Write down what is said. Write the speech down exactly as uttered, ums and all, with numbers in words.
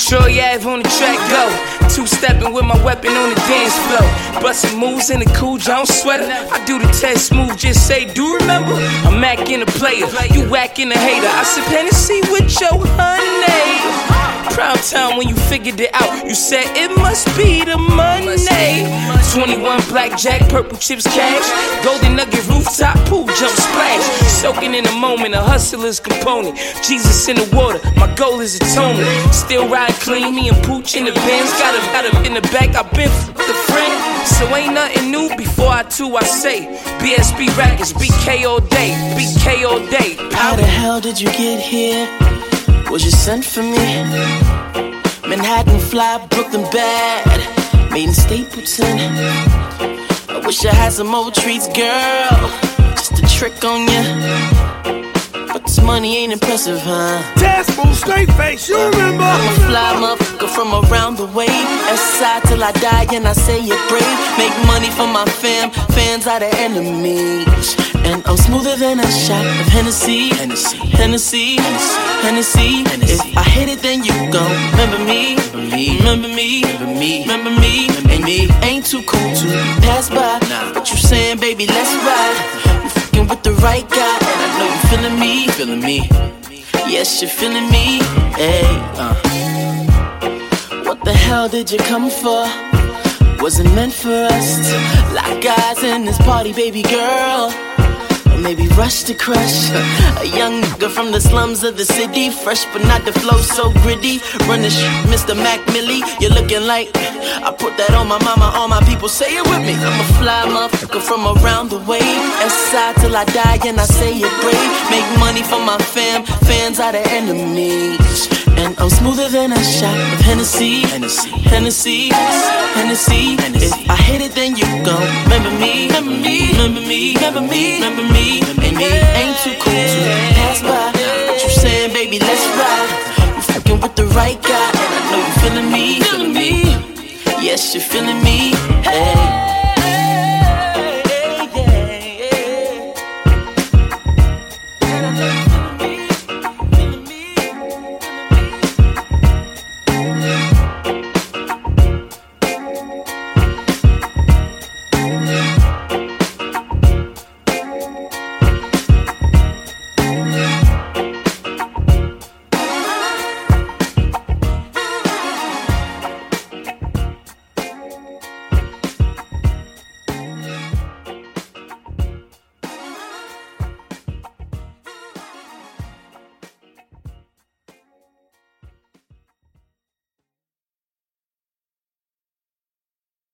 Troy Ave on the track, go. Two-stepping with my weapon on the dance floor. Bustin' moves in the cool John sweater. I do the test move, just say, do remember? I'm acting a player, you whacking a hater. I sip Hennessy with your honey. Prime time when you figured it out. You said it must be the money. twenty-one blackjack, purple chips cash. Golden nugget rooftop pool jump splash. Soaking in the moment, a hustler's component. Jesus in the water, my goal is atonement. Still ride clean, me and Pooch in the Benz. Got a got up in the back, I been f***ed the friend. So ain't nothing new before I too I say. B S B Records, B K all day, B K all day. How the hell did you get here? Was you sent for me? Manhattan fly, Brooklyn bad, made in Stapleton. I wish I had some more treats, girl, just a trick on ya. But this money ain't impressive, huh? Tasmo, straight face, you remember? I'm a fly motherfucker from around the way. S-side till I die and I say it brave. Make money for my fam, fans are the enemies. And I'm smoother than a shot of Hennessy. Hennessy, Hennessy, Hennessy. If I hit it, then you gon' remember me. Remember me, remember me, remember me. And me ain't too cool to pass by. What you saying, baby? Let's ride. You fucking with the right guy, and I know you feeling me, feeling me. Yes, you're feeling me. Hey, uh. What the hell did you come for? Wasn't meant for us to lock eyes in this party, baby girl. Maybe rush to crush. A young nigga from the slums of the city, fresh but not the flow so gritty. Run the shit, Mister Mac Millie. You're looking like I put that on my mama, all my people say it with me. I'm a fly motherfucker from around the way. S-side till I die and I say it brave. Make money for my fam, fans are the enemies. And I'm smoother than a shot of Hennessy. Hennessy, Hennessy, Hennessy. If I hit it, then you gon' remember me, remember me, remember me, remember me, remember me. And me ain't too cool to pass by. What you saying, baby? Let's ride. You fucking with the right guy, and I know you feeling me, feeling me. Yes, you're feeling me. Hey.